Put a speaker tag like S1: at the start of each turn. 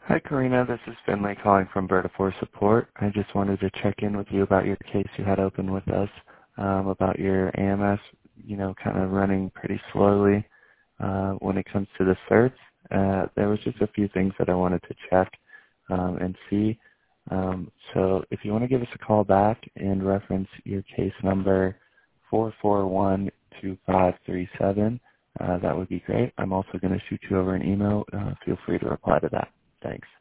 S1: Hi, Karina. This is Finley calling from Vertifor Support. I just wanted to check in with you about your case you had open with us, about your AMS, kind of running pretty slowly when it comes to the certs. There was just a few things that I wanted to check and see. So if you want to give us a call back and reference your case number 4412537, that would be great. I'm also going to shoot you over an email. Feel free to reply to that. Thanks.